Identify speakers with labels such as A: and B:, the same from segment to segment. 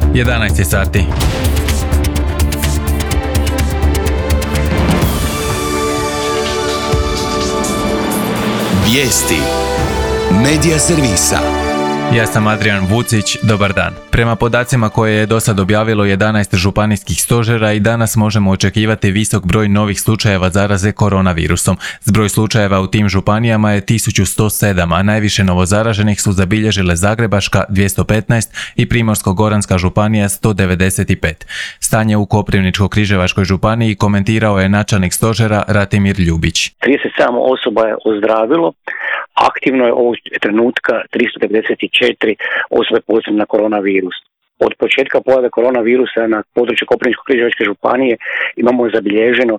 A: 11 sati.
B: Vijesti Medija servisa.
A: Ja sam Adrian Vucić, dobar dan. Prema podacima koje je do sad objavilo 11 županijskih stožera i danas možemo očekivati visok broj novih slučajeva zaraze koronavirusom. Zbroj slučajeva u tim županijama je 1107, a najviše novozaraženih su zabilježile Zagrebačka 215 i Primorsko-goranska županija 195. Stanje u Koprivničko-križevačkoj županiji komentirao je načelnik stožera Ratimir Ljubić.
C: 37 osoba je ozdravilo, aktivno je ovog trenutka 394 osobe pozitivne na koronavirus. Od početka pojave koronavirusa na području Koprivničko-križevačke županije imamo zabilježeno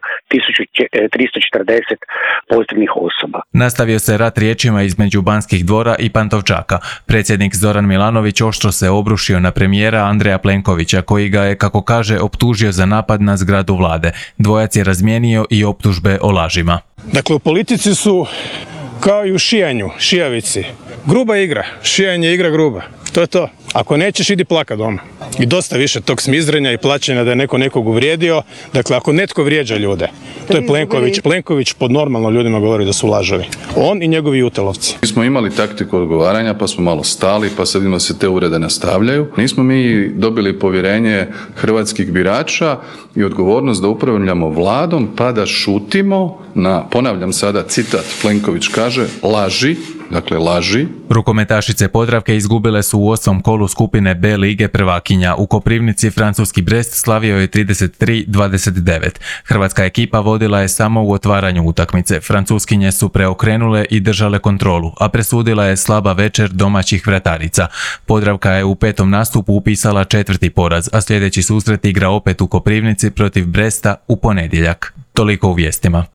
C: 1340 pozitivnih osoba.
A: Nastavio se rat riječima između Banskih dvora i Pantovčaka. Predsjednik Zoran Milanović oštro se obrušio na premijera Andreja Plenkovića, koji ga je, kako kaže, optužio za napad na zgradu vlade. Dvojac je razmijenio i optužbe o lažima.
D: Dakle, u politici su kao i u šijanju, šijavici. Gruba igra, šijanje je igra gruba. To je to. Ako nećeš, idi plaka doma. I dosta više tog smizrenja i plaćanja da je neko nekog uvrijedio. Dakle, ako netko vrijeđa ljude, to je Plenković. Plenković pod normalno ljudima govori da su lažovi. On i njegovi jutelovci.
E: Mi smo imali taktiku odgovaranja, pa smo malo stali, pa sad se te uvrede nastavljaju. Nismo mi dobili povjerenje hrvatskih birača i odgovornost da upravljamo vladom, pa da šutimo na, ponavljam sada citat, Plenković kaže, laži. Dakle, laži.
A: Rukometašice Podravke izgubile su u 8. kolu skupine B lige prvakinja. U Koprivnici francuski Brest slavio je 33-29. Hrvatska ekipa vodila je samo u otvaranju utakmice. Francuskinje su preokrenule i držale kontrolu, a presudila je slaba večer domaćih vratarica. Podravka je u 5. nastupu upisala 4. poraz, a sljedeći susret igra opet u Koprivnici protiv Bresta u ponedjeljak. Toliko u vijestima.